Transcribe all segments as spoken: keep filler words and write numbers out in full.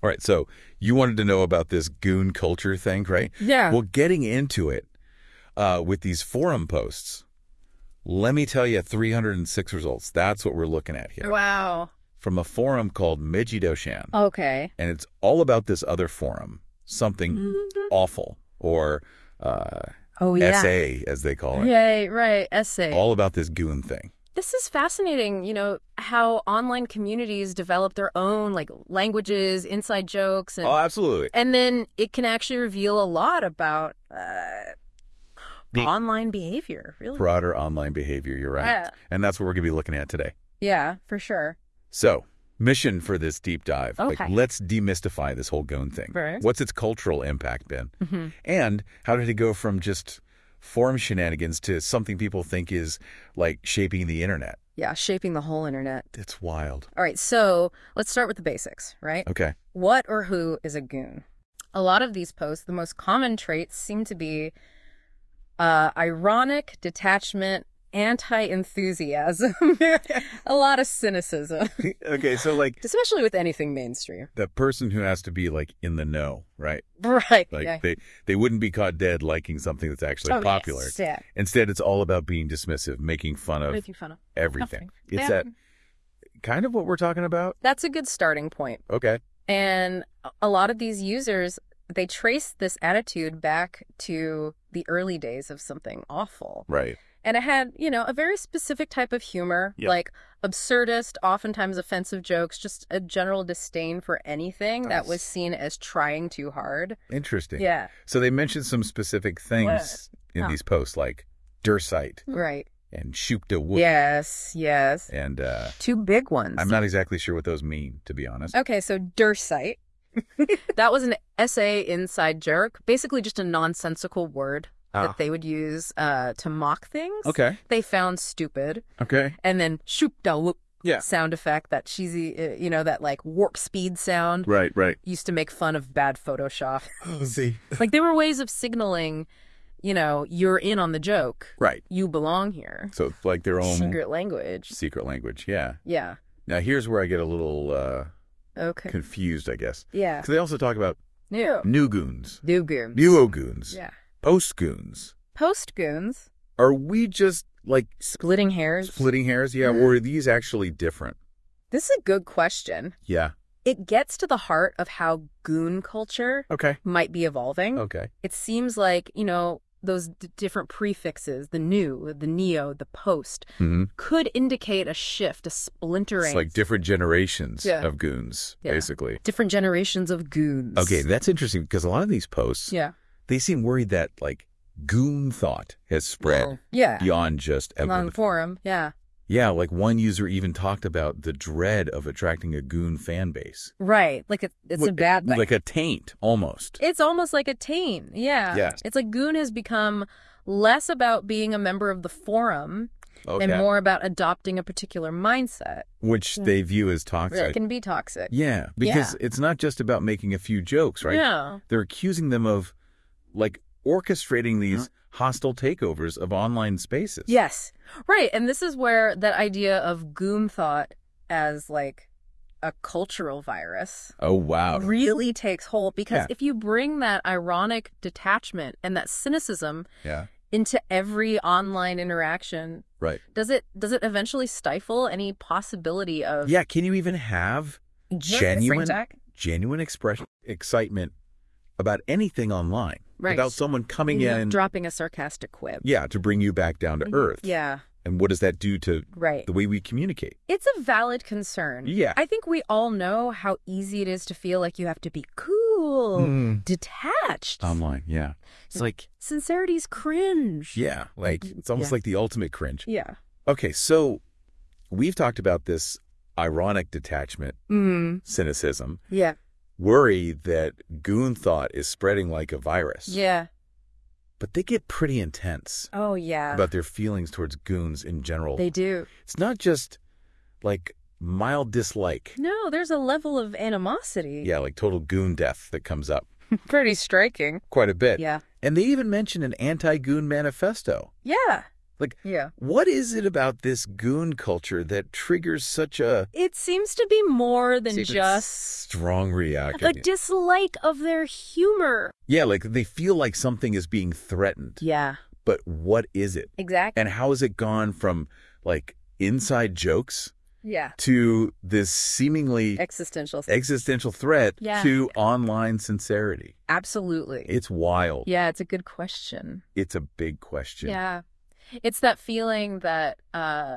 All right, so you wanted to know about this goon culture thing, right? Yeah. Well, getting into it uh, with these forum posts, let me tell you three hundred six results. That's what we're looking at here. Wow. From a forum called Mijidoshan. Okay. And it's all about this other forum, something mm-hmm. awful, or uh, oh, yeah. S A, as they call it. Right, right, essay. All about this goon thing. This is fascinating, you know, how online communities develop their own, like, languages, inside jokes. And, oh, absolutely. And then it can actually reveal a lot about uh, online behavior, really. Broader online behavior, you're right. Yeah. And that's what we're going to be looking at today. Yeah, for sure. So, mission for this deep dive. Okay. Like, let's demystify this whole goon thing. Right. What's its cultural impact been? Mm-hmm. And how did it go from just forum shenanigans to something people think is like shaping the internet? Yeah, shaping the whole internet. It's wild. All right, so let's start with the basics, right? Okay. What or who is a goon? A lot of these posts, the most common traits seem to be uh, ironic, detachment, anti-enthusiasm, a lot of cynicism. Okay, so like... especially with anything mainstream. The person who has to be like in the know, right? Right. Like yeah. they, they wouldn't be caught dead liking something that's actually oh, popular. Yes. Yeah. Instead, it's all about being dismissive, making fun of, making fun of everything. Nothing. It's yeah. that kind of what we're talking about? That's a good starting point. Okay. And a lot of these users, they trace this attitude back to the early days of something awful. Right. And it had, you know, a very specific type of humor, yep. like absurdist, oftentimes offensive jokes, just a general disdain for anything nice. That was seen as trying too hard. Interesting. Yeah. So they mentioned some specific things what? in oh. these posts, like Dursite. Right. And Shukta Wook. Yes, yes. And uh, two big ones. I'm not exactly sure what those mean, to be honest. Okay, so Dursite. That was an S A inside joke, basically just a nonsensical word. Oh. That they would use uh, to mock things. Okay. They found stupid. Okay. And then shoop da whoop yeah. sound effect, that cheesy, uh, you know, that like warp speed sound. Right, right. Used to make fun of bad Photoshop. Oh, see. Like there were ways of signaling, you know, you're in on the joke. Right. You belong here. So it's like their own... secret language. Secret language, yeah. Yeah. Now here's where I get a little uh, okay. confused, I guess. Yeah. Because they also talk about new, new goons. New goons. New goons. Yeah. Post goons. Post goons. Are we just like splitting hairs? Splitting hairs, yeah. Or are these actually different? This is a good question. Yeah. It gets to the heart of how goon culture okay. might be evolving. Okay. It seems like, you know, those d different prefixes, the new, the neo, the post, mm-hmm. could indicate a shift, a splintering. It's like different generations yeah. of goons, yeah. basically. Different generations of goons. Okay, that's interesting because a lot of these posts, yeah. they seem worried that, like, goon thought has spread oh, yeah. beyond just... on the forum, yeah. Yeah, like one user even talked about the dread of attracting a goon fan base. Right, like it, it's like, a bad thing. Like a taint, almost. It's almost like a taint, yeah. Yeah. It's like goon has become less about being a member of the forum okay. and more about adopting a particular mindset. Which yeah. they view as toxic. It can be toxic. Yeah, because yeah. it's not just about making a few jokes, right? Yeah. They're accusing them of, like, orchestrating these... Huh? hostile takeovers of online spaces. Yes. Right. And this is where that idea of goon thought as like a cultural virus. Oh, wow. Really takes hold because yeah. if you bring that ironic detachment and that cynicism yeah. into every online interaction, right. does it does it eventually stifle any possibility of Yeah, can you even have genuine genuine expression excitement about anything online? Right. Without someone coming you know, in... dropping a sarcastic quip. Yeah, to bring you back down to mm-hmm. earth. Yeah. And what does that do to right. the way we communicate? It's a valid concern. Yeah. I think we all know how easy it is to feel like you have to be cool, mm. detached. Online, yeah. It's like... Sincerity's cringe. Yeah, like, it's almost yeah. like the ultimate cringe. Yeah. Okay, so we've talked about this ironic detachment, mm. cynicism. Yeah. Worry that goon thought is spreading like a virus. Yeah. But they get pretty intense. Oh, yeah. About their feelings towards goons in general. They do. It's not just like mild dislike. No, there's a level of animosity. Yeah, like total goon death that comes up. Pretty striking. Quite a bit. Yeah. And they even mention an anti-goon manifesto. Yeah. Like, Yeah. what is it about this goon culture that triggers such a It seems to be more than Seems just strong reaction? a dislike of their humor. Yeah, like they feel like something is being threatened. Yeah, But what is it? exactly. And how has it gone from like inside jokes Yeah. to this seemingly Existential. existential threat Yeah. to online sincerity? Absolutely. It's wild. Yeah, it's a good question. It's a big question. Yeah. It's that feeling that uh,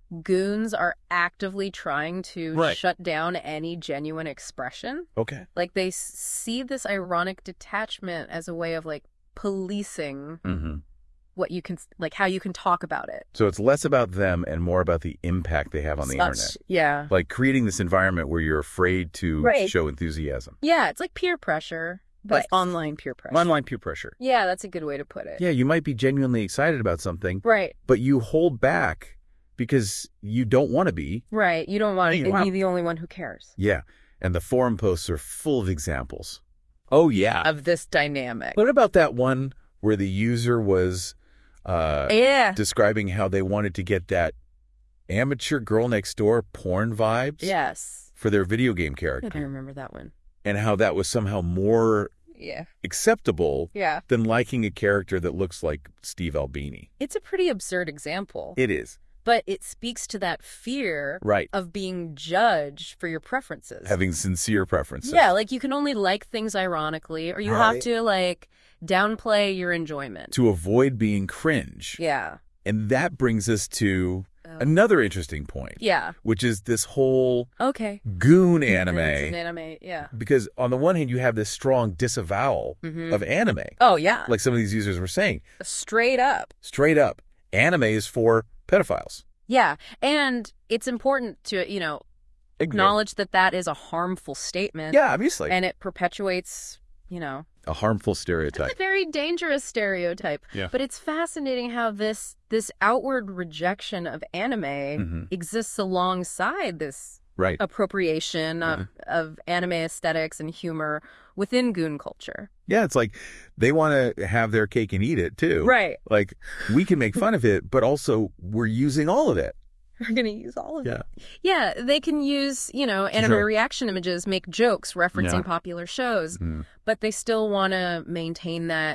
goons are actively trying to Right. shut down any genuine expression. Okay. Like they s- see this ironic detachment as a way of like policing Mm-hmm. what you can, like how you can talk about it. So it's less about them and more about the impact they have on the Such- internet. Yeah. Like creating this environment where you're afraid to Right. show enthusiasm. Yeah, it's like peer pressure, but Right. online peer pressure. Online peer pressure. Yeah, that's a good way to put it. Yeah, you might be genuinely excited about something, Right, but you hold back because you don't want to be. right. You don't want Hey, to wow. be the only one who cares Yeah. And the forum posts are full of examples. Oh, yeah. of this dynamic. What about that one where the user was uh, Yeah. describing how they wanted to get that amateur girl next door porn vibes Yes. for their video game I character? don't remember that one. And how that was somehow more Yeah. acceptable Yeah. than liking a character that looks like Steve Albini. It's a pretty absurd example, It is. but it speaks to that fear Right. of being judged for your preferences. Having sincere preferences. Yeah, like you can only like things ironically, or you have Right. to like downplay your enjoyment. To avoid being cringe. Yeah. And that brings us to Oh. another interesting point, Yeah. which is this whole Okay. goon It's an anime. anime, yeah. Because on the one hand, you have this strong disavowal Mhm. of anime. Oh, yeah. Like some of these users were saying, Straight up. straight up, anime is for pedophiles. Yeah. And it's important to, you know, acknowledge that that is a harmful statement. Yeah, obviously. And it perpetuates, you know, a harmful it's stereotype. a very dangerous stereotype. Yeah. But it's fascinating how this this outward rejection of anime Mhm. exists alongside this Right. appropriation of, of anime aesthetics and humor within goon culture. Yeah, it's like they want to have their cake and eat it too. Right. Like we can make fun of it, but also we're using all of it. We're going to use all of Yeah. it. Yeah, they can use, you know, anime Sure. reaction images, make jokes referencing Yeah. popular shows, Mhm. but they still want to maintain that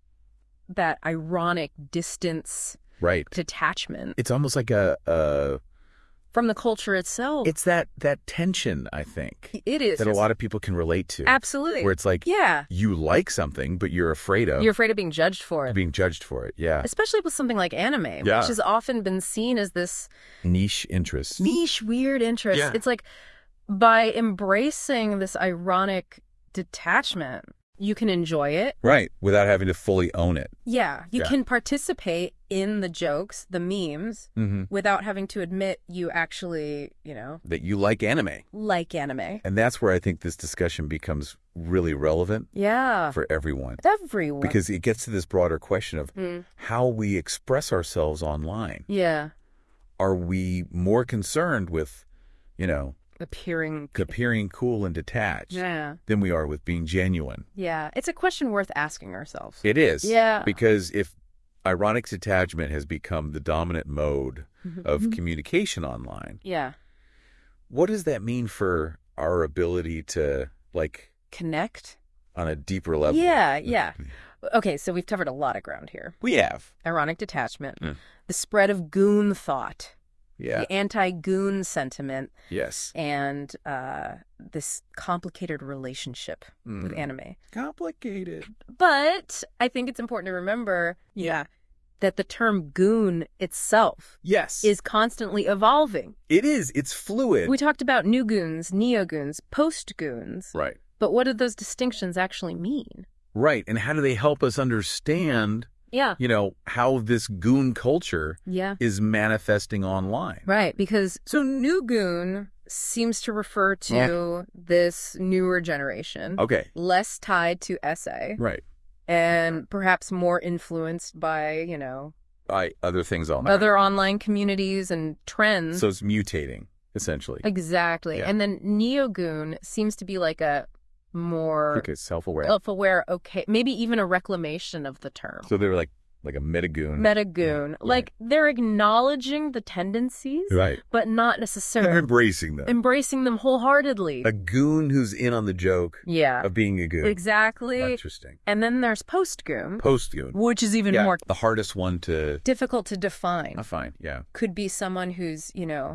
that ironic distance Right. detachment It's almost like a, a from the culture itself. it's that that tension, I think, it is that a lot of people can relate to. absolutely Where it's like yeah, you like something, but you're afraid of you're afraid of being judged for it, being judged for it. Yeah. especially with something like anime, Yeah. which has often been seen as this Niche interest. niche, weird interest. Yeah. It's like by embracing this ironic detachment, you can enjoy it. Right. Without having to fully own it. Yeah, you Yeah. can participate in the jokes, the memes, Mm-hmm. without having to admit you actually, you know, That you like anime. like anime. And that's where I think this discussion becomes really relevant Yeah, for everyone. everyone. Because it gets to this broader question of Mm. how we express ourselves online. Yeah, Are we more concerned with, you know, appearing. appearing cool and detached Yeah, than we are with being genuine? yeah. It's a question worth asking ourselves. It is. Yeah. Because if ironic detachment has become the dominant mode of communication online, Yeah, what does that mean for our ability to, like, connect. on a deeper level? Yeah, yeah. Okay, so we've covered a lot of ground here. We have. Ironic detachment, Mm. the spread of goon thought, Yeah. the anti-goon sentiment, Yes. and uh, this complicated relationship with Mm. anime. Complicated. But I think it's important to remember, yeah, that the term goon itself Yes. is constantly evolving. It is. It's fluid. We talked about new goons, neo goons, post goons, Right. but what do those distinctions actually mean? Right. And how do they help us understand, Yeah, you know, how this goon culture yeah, is manifesting online? right. Because so new goon seems to refer to this newer generation, Okay. less tied to essay, Right. and perhaps more influenced by, you know, By other things online. other online communities and trends. So it's mutating, essentially. Exactly. Yeah. And then Neogoon seems to be like a more Like a self-aware. self-aware, okay, maybe even a reclamation of the term. So they're like Like a metagoon. Metagoon. Right. Like they're acknowledging the tendencies, Right. but not They're necessarily embracing them. embracing them wholeheartedly. A goon who's in on the joke Yeah. of being a goon. Exactly. Interesting. And then there's post-goon, Post-goon. which is even Yeah, more the hardest one to difficult to define. I find. Yeah. Could be someone who's, you know,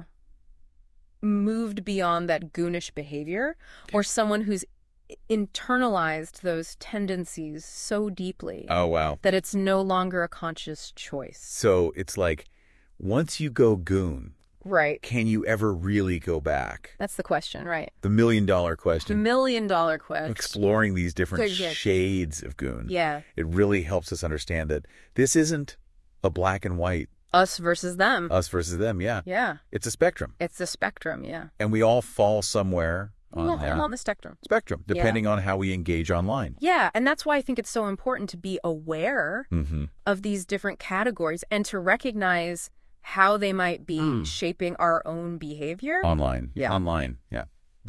moved beyond that goonish behavior, or someone who's internalized those tendencies so deeply Oh, wow. that it's no longer a conscious choice. So it's like, once you go goon, Right. can you ever really go back? That's the question, right? The million dollar The question. million dollar question. Exploring these different Good, good. shades of goon. Yeah. It really helps us understand that this isn't a black and white, Us versus them. us versus them. Yeah. Yeah. It's a spectrum. It's a spectrum, yeah. And we all fall somewhere on Well, that on the spectrum. spectrum, depending on how we engage online. Yeah, and that's why I think it's so important to be aware Mm-hmm. of these different categories and to recognize how they might be Mm. shaping our own behavior. Online. Yeah. Online. Yeah.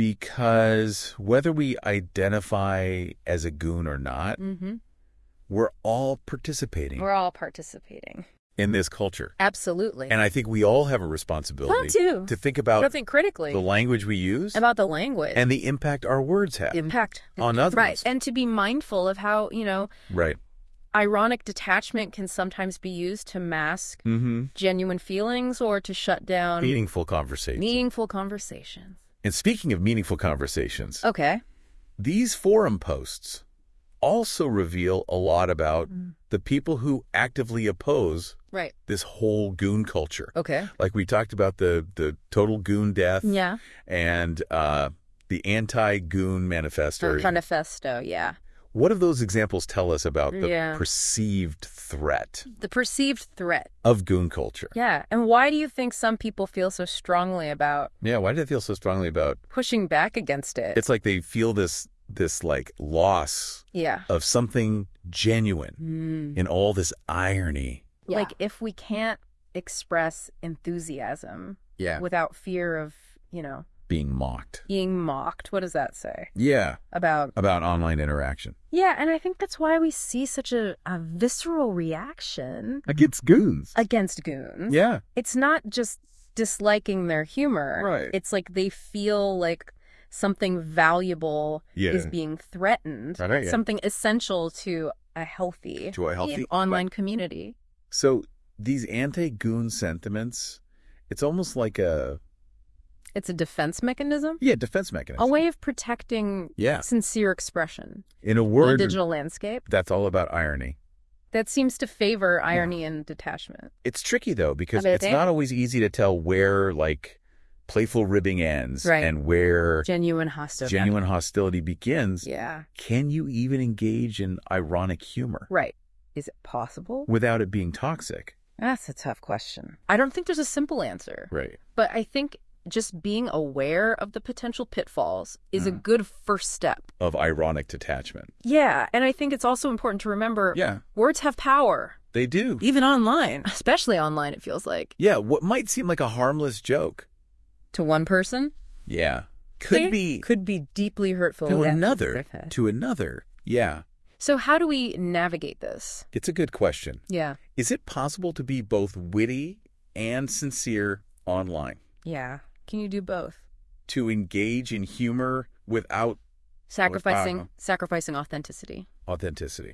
Because whether we identify as a goon or not, Mm-hmm. we're all participating We're all participating. in this culture. Absolutely. And I think we all have a responsibility That too. to think But about I think critically the language we use about the language. and the impact our words have impact. on others. Right. And to be mindful of how, you know, Right. ironic detachment can sometimes be used to mask Mm-hmm. genuine feelings or to shut down Meaningful conversations. meaningful conversations. And speaking of meaningful conversations, Okay. these forum posts also reveal a lot about Mm. the people who actively oppose Right. this whole goon culture. Okay. Like we talked about the, the total goon death Yeah. and uh, the anti-goon manifesto. Manifesto, yeah. What do those examples tell us about the Yeah. perceived threat The perceived threat. of goon culture? Yeah. And why do you think some people feel so strongly about Yeah, why do they feel so strongly about pushing back against it? it's like they feel this this like loss yeah. of something genuine Mm. in all this irony. Like if we can't express enthusiasm Yeah. without fear of, you know, Being mocked. being mocked, what does that say Yeah. about About online interaction. Yeah, and I think that's why we see such a, a visceral reaction Against goons. against goons. Yeah. It's not just disliking their humor. Right. It's like they feel like something valuable Yeah. is being threatened. Right, yeah. Something essential to a healthy, To a healthy- online community. So these anti-goon sentiments, it's almost like a It's a defense mechanism, yeah defense mechanism. a way of protecting Yeah. sincere expression In a in the word digital landscape that's all about irony. that seems to favor irony and detachment. It's tricky though because I it's think- not always easy to tell where like playful ribbing ends Right. and where Genuine hostility. genuine hostility begins. Yeah. Can you even engage in ironic humor Right. Is it possible? without it being toxic? That's a tough question. I don't think there's a simple answer. Right. But I think just being aware of the potential pitfalls is a good first step. Of ironic detachment. Yeah. And I think it's also important to remember Yeah. words have power, They do. even online, especially online, it feels like. Yeah, what might seem like a harmless joke. To one person, Yeah. Could they be could be deeply hurtful to Yeah. another. To another. Yeah. So how do we navigate this? It's a good question. Yeah. Is it possible to be both witty and sincere online? Yeah. Can you do both? To engage in humor without Sacrificing Wow. sacrificing authenticity. authenticity?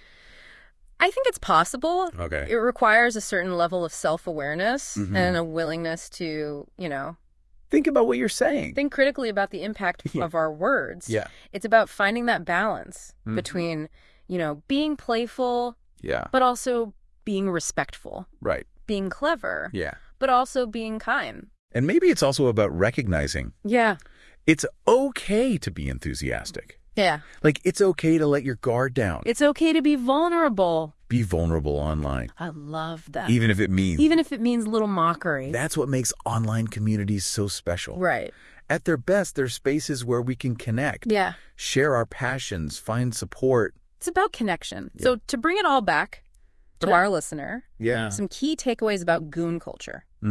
I think it's possible. Okay. It requires a certain level of self-awareness Mhm. and a willingness to, you know, Think about what you're saying. think critically about the impact Yeah. of our words. Yeah. It's about finding that balance Mhm. between, you know, being playful, Yeah. but also being respectful, Right. being clever, Yeah. but also being kind. And maybe it's also about recognizing Yeah. it's okay to be enthusiastic. Yeah. Like, it's okay to let your guard down. It's okay to be vulnerable. Be vulnerable online, I love that. even if it means. Even if it means little mockery. That's what makes online communities so special. Right. At their best, they're spaces where we can connect, Yeah. share our passions, find support. It's about connection. So to bring it all back to Yeah. our listener, Yeah. some key takeaways about goon culture. Mm-hmm.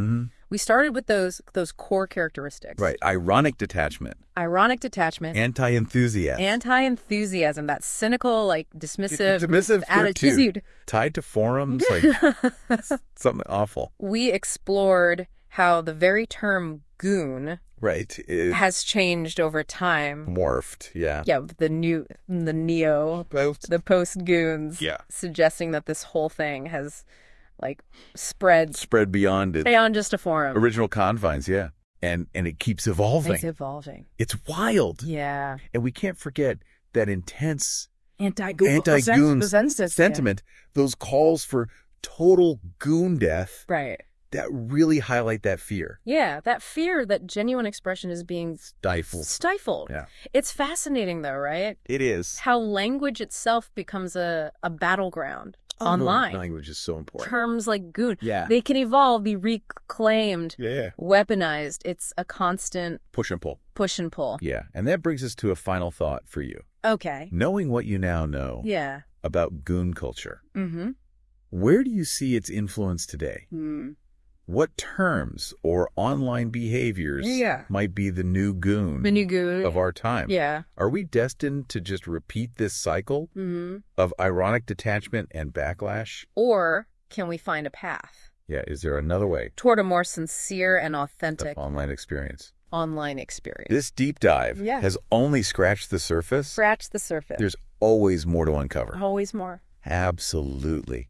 We started with those those core characteristics. Right. Ironic detachment. Ironic detachment. Anti-enthusiasm. Anti-enthusiasm, that cynical, like, dismissive, Dismissive attitude. attitude. Tied to forums, like something awful. We explored how the very term goon Right. It has changed over time. morphed. Yeah. Yeah, the new, the neo, Both. the post-goons, Yeah. suggesting that this whole thing has, like, spread Spread beyond its beyond just a forum. original confines. Yeah. And and it keeps evolving. It's evolving. It's wild. Yeah. And we can't forget that intense Anti-goon, anti-goon sense- sentiment, those calls for total goon death Right. that really highlight that fear. Yeah, that fear that genuine expression is being Stifled. stifled. Yeah. It's fascinating, though, right? It is. How language itself becomes a, a battleground online. Language is so important. Terms like goon, Yeah. they can evolve, be reclaimed, Yeah. weaponized. It's a constant Push and pull. push and pull. Yeah. And that brings us to a final thought for you. Okay. Knowing what you now know Yeah. about goon culture, Mm-hmm. where do you see its influence today? Mm. What terms or online behaviors Yeah. might be the new goon The new goon. of our time? Yeah. Are we destined to just repeat this cycle Mm-hmm. of ironic detachment and backlash? Or can we find a path Yeah, is there another way toward a more sincere and to authentic online experience? online experience? This deep dive Yeah. has only scratched the surface. Scratch the surface. There's always more to uncover. always more. Absolutely.